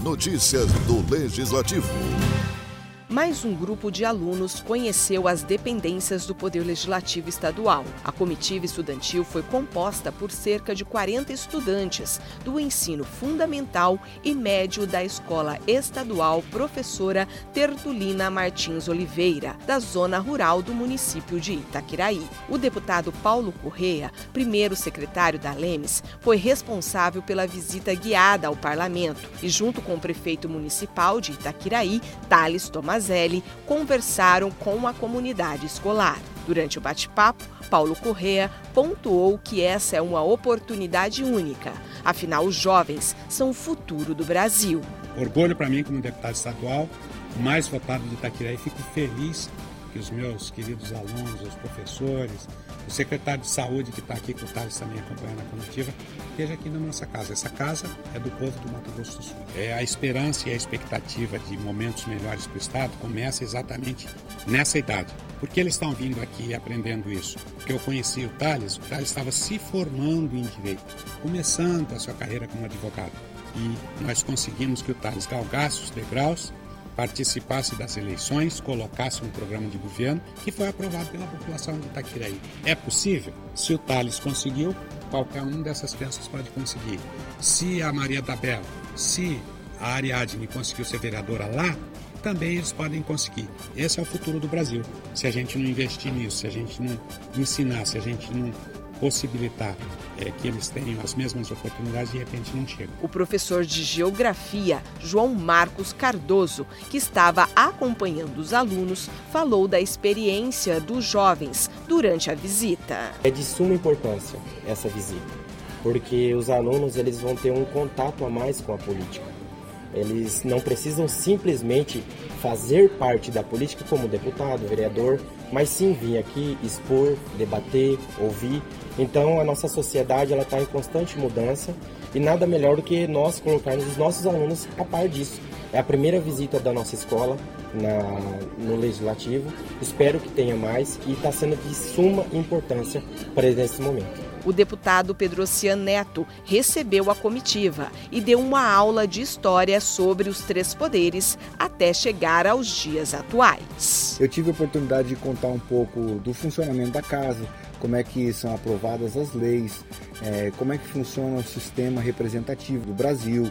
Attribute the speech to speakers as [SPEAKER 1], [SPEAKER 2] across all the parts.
[SPEAKER 1] Notícias do Legislativo.
[SPEAKER 2] Mais um grupo de alunos conheceu as dependências do Poder Legislativo Estadual. A comitiva estudantil foi composta por cerca de 40 estudantes do ensino fundamental e médio da Escola Estadual Professora Tertulina Martins Oliveira, da zona rural do município de Itaquiraí. O deputado Paulo Correa, primeiro secretário da Lemes, foi responsável pela visita guiada ao parlamento e, junto com o prefeito municipal de Itaquiraí, Thales Tomazelli, conversaram com a comunidade escolar. Durante o bate-papo, Paulo Correa pontuou que essa é uma oportunidade única. Afinal, os jovens são o futuro do Brasil.
[SPEAKER 3] Orgulho para mim como deputado estadual, mais votado de Itaquiraí. Fico feliz que os meus queridos alunos, os professores, o secretário de saúde que está aqui, que o Thales também acompanhando a comitiva, esteja aqui na nossa casa. Essa casa é do povo do Mato Grosso do Sul. A esperança e a expectativa de momentos melhores para o Estado começa exatamente nessa idade. Por que eles estão vindo aqui aprendendo isso? Porque eu conheci o Thales estava se formando em Direito, começando a sua carreira como advogado. E nós conseguimos que o Thales galgasse os degraus, participasse das eleições, colocasse um programa de governo que foi aprovado pela população de Itaquiraí. É possível? Se o Thales conseguiu, qualquer um dessas crianças pode conseguir. Se a Maria da Bela, se a Ariadne conseguiu ser vereadora lá, também eles podem conseguir. Esse é o futuro do Brasil. Se a gente não investir nisso, se a gente não ensinar, se a gente não possibilitar que eles tenham as mesmas oportunidades, de repente não chega.
[SPEAKER 2] O professor de Geografia, João Marcos Cardoso, que estava acompanhando os alunos, falou da experiência dos jovens durante a visita.
[SPEAKER 4] É de suma importância essa visita, porque os alunos eles vão ter um contato a mais com a política. Eles não precisam simplesmente fazer parte da política como deputado, vereador, mas sim vir aqui expor, debater, ouvir. Então a nossa sociedade está em constante mudança e nada melhor do que nós colocarmos os nossos alunos a par disso. É a primeira visita da nossa escola no Legislativo, espero que tenha mais e está sendo de suma importância para esse momento.
[SPEAKER 2] O deputado Pedrocian Neto recebeu a comitiva e deu uma aula de história sobre os três poderes até chegar aos dias atuais.
[SPEAKER 5] Eu tive a oportunidade de contar um pouco do funcionamento da casa, como é que são aprovadas as leis, como é que funciona o sistema representativo do Brasil,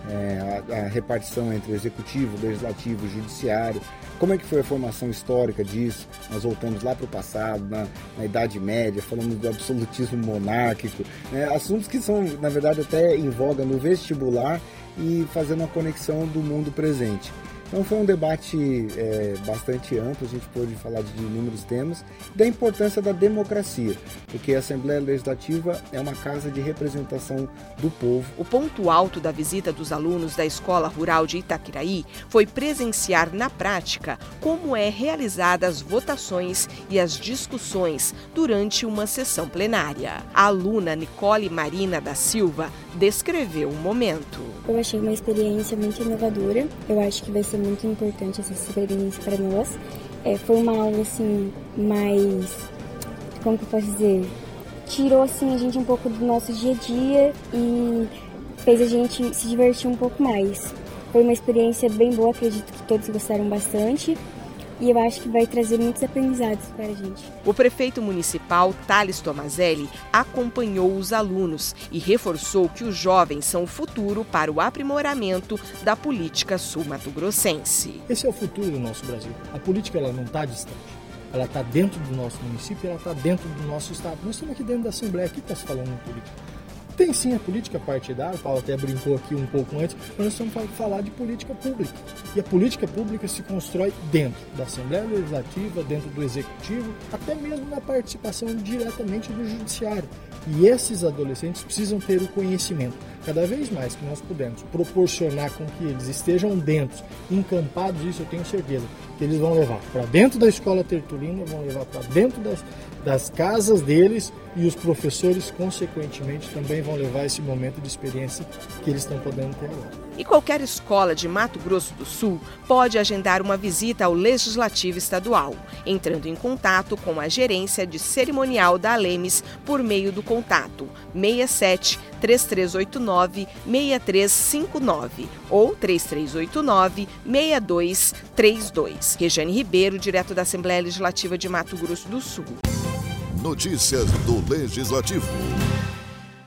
[SPEAKER 5] a repartição entre executivo, legislativo e judiciário, como é que foi a formação histórica disso. Nós voltamos lá para o passado, na Idade Média, falamos do absolutismo monárquico, assuntos que são, na verdade, até em voga no vestibular e fazendo uma conexão do mundo presente. Então foi um debate bastante amplo, a gente pôde falar de inúmeros temas, da importância da democracia, porque a Assembleia Legislativa é uma casa de representação do povo.
[SPEAKER 2] O ponto alto da visita dos alunos da Escola Rural de Itaquiraí foi presenciar na prática como é realizadas as votações e as discussões durante uma sessão plenária. A aluna Nicole Marina da Silva descreveu o momento.
[SPEAKER 6] Eu achei uma experiência muito inovadora, eu acho que vai ser muito importante essa experiência para nós. Foi uma aula assim, mais, como que eu posso dizer, tirou assim, a gente um pouco do nosso dia a dia e fez a gente se divertir um pouco mais. Foi uma experiência bem boa, acredito que todos gostaram bastante. E eu acho que vai trazer muitos aprendizados para a gente.
[SPEAKER 2] O prefeito municipal, Thales Tomazelli, acompanhou os alunos e reforçou que os jovens são o futuro para o aprimoramento da política sul-mato-grossense.
[SPEAKER 7] Esse é o futuro do nosso Brasil. A política ela não está distante. Ela está dentro do nosso município, ela está dentro do nosso estado. Nós estamos aqui dentro da Assembleia, aqui está se falando em política. Tem sim a política partidária, o Paulo até brincou aqui um pouco antes, mas nós estamos falando falar de política pública. E a política pública se constrói dentro da Assembleia Legislativa, dentro do Executivo, até mesmo na participação diretamente do Judiciário. E esses adolescentes precisam ter o conhecimento. Cada vez mais que nós pudermos proporcionar com que eles estejam dentro, encampados, isso eu tenho certeza, que eles vão levar para dentro da escola Tertulina, vão levar para dentro das casas deles e os professores, consequentemente, também vão levar esse momento de experiência que eles estão podendo ter agora.
[SPEAKER 2] E qualquer escola de Mato Grosso do Sul pode agendar uma visita ao Legislativo Estadual, entrando em contato com a gerência de cerimonial da Alemes por meio do contato 67 3389 6359 ou 3389 6232. Regiane Ribeiro, direto da Assembleia Legislativa de Mato Grosso do Sul.
[SPEAKER 1] Notícias do Legislativo.